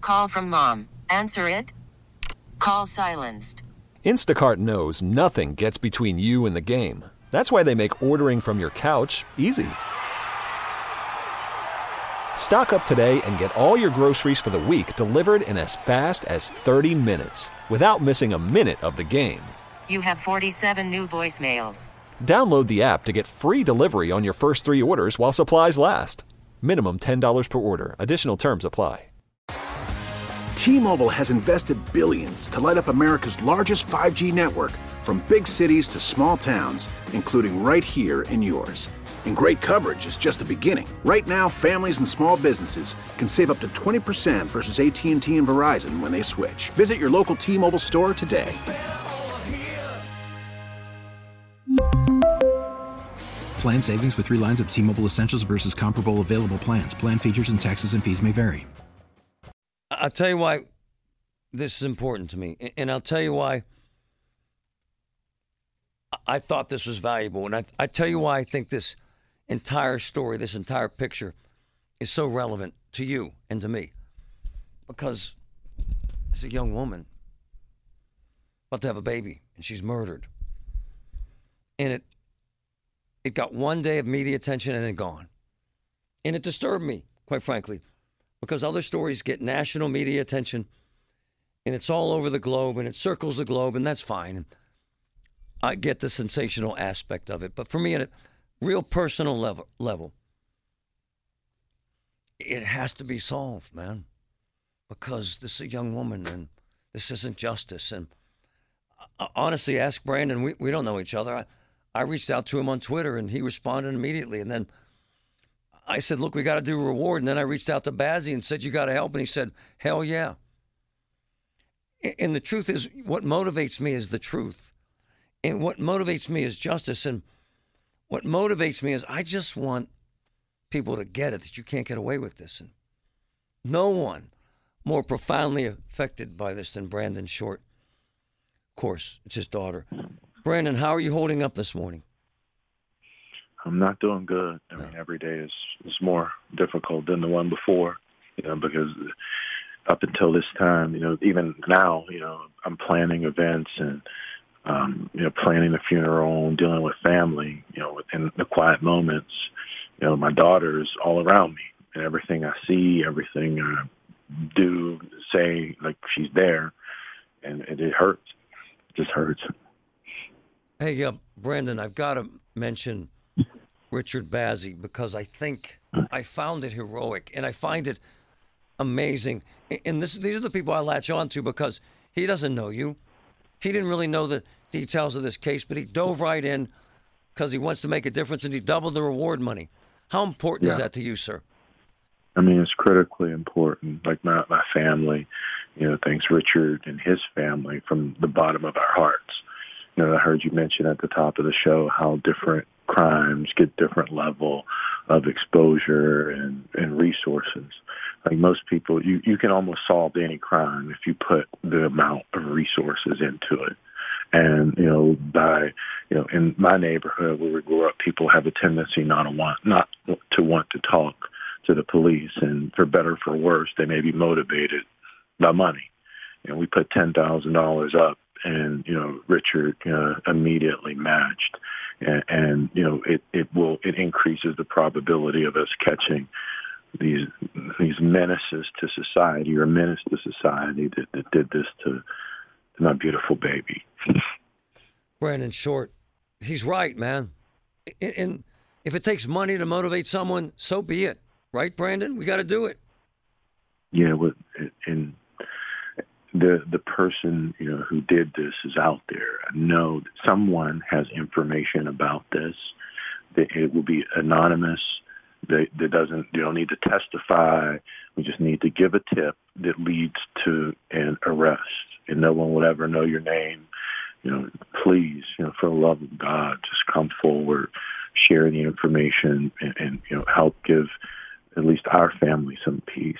Call from mom. Answer it. Call silenced. Instacart knows nothing gets between you and the game. That's why they make ordering from your couch easy. Stock up today and get all your groceries for the week delivered in as fast as 30 minutes without missing a minute of the game. You have 47 new voicemails. Download the app to get free delivery on your first 3 orders while supplies last. Minimum $10 per order. Additional terms apply. T-Mobile has invested billions to light up America's largest 5G network, from big cities to small towns, including right here in yours. And great coverage is just the beginning. Right now, families and small businesses can save up to 20% versus AT&T and Verizon when they switch. Visit your local T-Mobile store today. Plan savings with 3 lines of T-Mobile Essentials versus comparable available plans. Plan features and taxes and fees may vary. I'll tell you why this is important to me, and I'll tell you why I thought this was valuable, and I tell you why I think this entire story, this entire picture is so relevant to you and to me. Because it's a young woman about to have a baby, and she's murdered. And it got one day of media attention and then gone. And it disturbed me, quite frankly, because other stories get national media attention, and it's all over the globe, and it circles the globe, and that's fine. I get the sensational aspect of it. But for me, at a real personal level, it has to be solved, man, because this is a young woman, and this isn't justice. And honestly, ask Brandon. We don't know each other. I reached out to him on Twitter, and he responded immediately. And then I said, look, we got to do a reward. And then I reached out to Bazzi and said, you got to help. And he said, hell yeah. And the truth is, what motivates me is the truth. And what motivates me is justice. And what motivates me is I just want people to get it, that you can't get away with this. And no one more profoundly affected by this than Brandon Short. Of course, it's his daughter. Brandon, how are you holding up this morning? I'm not doing good. I mean, every day is more difficult than the one before, because up until this time, even now, I'm planning events and, planning the funeral and dealing with family, within the quiet moments. My daughter's all around me, and everything I see, everything I do, say, like, she's there, and it hurts. It just hurts. Hey, Brandon, I've got to mention Richard Bazzi, because I think I found it heroic, and I find it amazing. And these are the people I latch on to, because he doesn't know you. He didn't really know the details of this case, but he dove right in because he wants to make a difference, and he doubled the reward money. How important is that to you, sir? I mean, it's critically important. Like my family, thanks Richard and his family from the bottom of our hearts. I heard you mention at the top of the show how different crimes get different level of exposure and resources. Like most people, you can almost solve any crime if you put the amount of resources into it. And, in my neighborhood where we grew up, people have a tendency not to want to talk to the police. And for better or for worse, they may be motivated by money. We put $10,000 up, and, Richard immediately matched. And it increases the probability of us catching these menaces to society, or a menace to society that did this to my beautiful baby. Brandon Short, he's right, man. And if it takes money to motivate someone, so be it. Right, Brandon? We got to do it. Yeah, and the person who did this is out there. I know that someone has information about this. That it will be anonymous. They don't need to testify. We just need to give a tip that leads to an arrest, and no one will ever know your name. Please, for the love of God, just come forward, share the information, and help give at least our family some peace.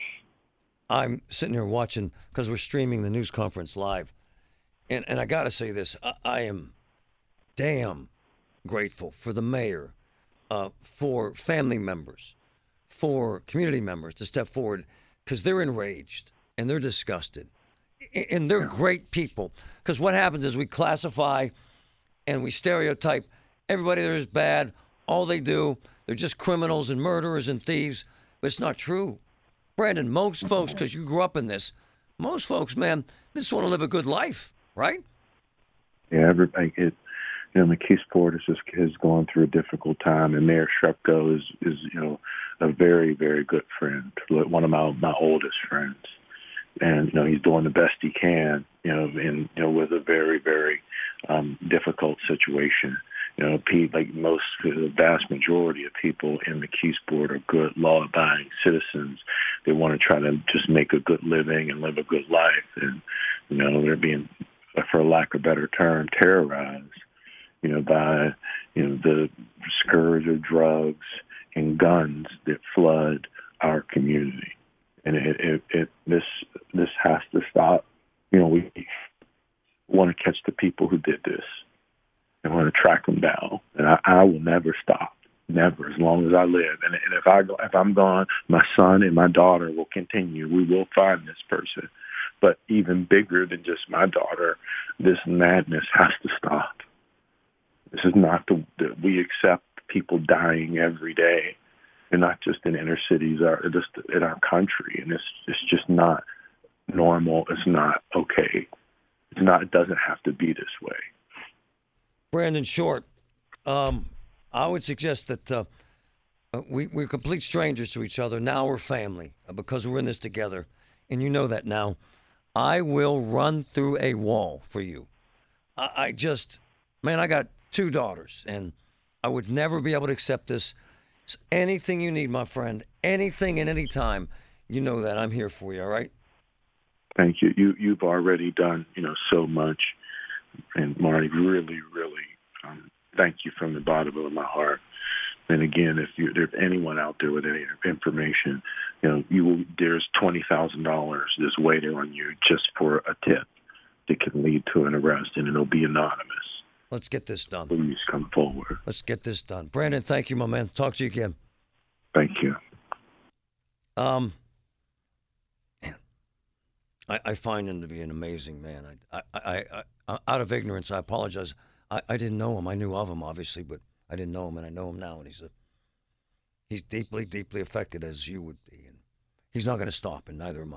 I'm sitting here watching, because we're streaming the news conference live, and I got to say this: I am damn grateful for the mayor, for family members, for community members to step forward, because they're enraged. and they're disgusted. And they're great people. Because what happens is we classify and we stereotype everybody there is bad. All they do, they're just criminals and murderers and thieves. But it's not true. Brandon, most folks, because you grew up in this, most folks, man, they just want to live a good life, right? Yeah, McKeesport has gone through a difficult time, and Mayor Shrepko is a very, very good friend, one of my oldest friends. And, he's doing the best he can, with a very, very difficult situation. The vast majority of people in McKeesport are good, law-abiding citizens. They want to try to just make a good living and live a good life. And, they're being, for lack of a better term, terrorized, by, the scourge of drugs and guns that flood our community. And this has to stop. We want to catch the people who did this. I want to track them down, and I will never stop, never, as long as I live. And if I'm gone, my son and my daughter will continue. We will find this person. But even bigger than just my daughter, this madness has to stop. This is not that we accept people dying every day, and not just in inner cities, just in our country. And it's just not normal. It's not okay. It doesn't have to be this way. Brandon Short, I would suggest that we're complete strangers to each other. Now we're family because we're in this together. And you know that now. I will run through a wall for you. I got 2 daughters, and I would never be able to accept this. So anything you need, my friend, anything at any time, you know that I'm here for you, all right? Thank you. You've already done, so much. And Marty, really, really, thank you from the bottom of my heart. And again, if there's anyone out there with any information, there's $20,000 that's waiting on you just for a tip that can lead to an arrest, and it'll be anonymous. Let's get this done. Please come forward. Let's get this done. Brandon, thank you, my man. Talk to you again. Thank you. Man, I find him to be an amazing man. I out of ignorance, I apologize. I didn't know him. I knew of him, obviously, but I didn't know him, and I know him now. And he's deeply, deeply affected, as you would be. And he's not going to stop, and neither am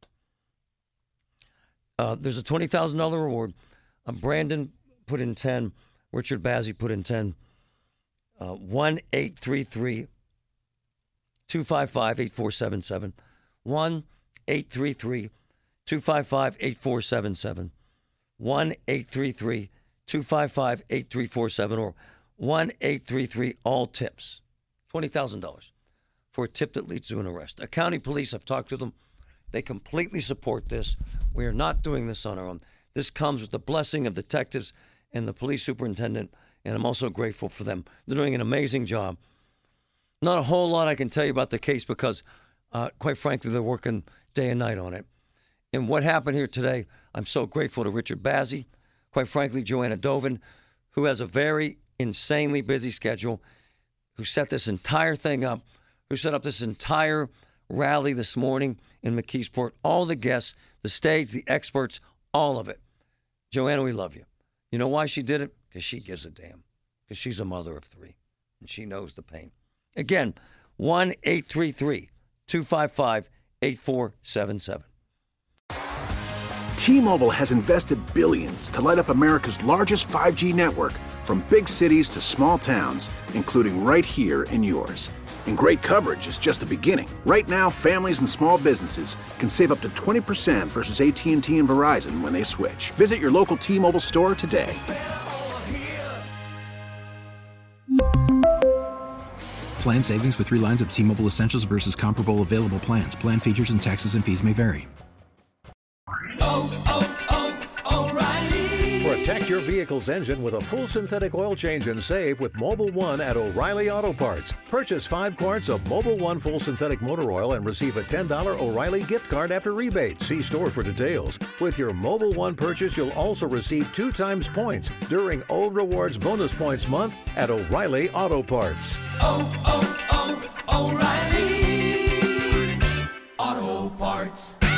I. There's a $20,000 reward. Brandon put in 10. Richard Bazzi put in 10. 1-833-255-8477. 1-833-255-8477. 1-833-255-8347 or 1-833-ALL-TIPS. $20,000 for a tip that leads to an arrest. A county police, I've talked to them. They completely support this. We are not doing this on our own. This comes with the blessing of detectives and the police superintendent, and I'm also grateful for them. They're doing an amazing job. Not a whole lot I can tell you about the case because, quite frankly, they're working day and night on it. And what happened here today, I'm so grateful to Richard Bazzi, quite frankly, Joanna Dovin, who has a very insanely busy schedule, who set this entire thing up, who set up this entire rally this morning in McKeesport, all the guests, the stage, the experts, all of it. Joanna, we love you. You know why she did it? Because she gives a damn. Because she's a mother of 3, and she knows the pain. Again, 1-833-255-8477. T-Mobile has invested billions to light up America's largest 5G network, from big cities to small towns, including right here in yours. And great coverage is just the beginning. Right now, families and small businesses can save up to 20% versus AT&T and Verizon when they switch. Visit your local T-Mobile store today. Plan savings with 3 lines of T-Mobile Essentials versus comparable available plans. Plan features and taxes and fees may vary. Protect your vehicle's engine with a full synthetic oil change and save with Mobil 1 at O'Reilly Auto Parts. Purchase 5 quarts of Mobil 1 full synthetic motor oil and receive a $10 O'Reilly gift card after rebate. See store for details. With your Mobil 1 purchase, you'll also receive 2 times points during Old Rewards Bonus Points Month at O'Reilly Auto Parts. O'Reilly Auto Parts.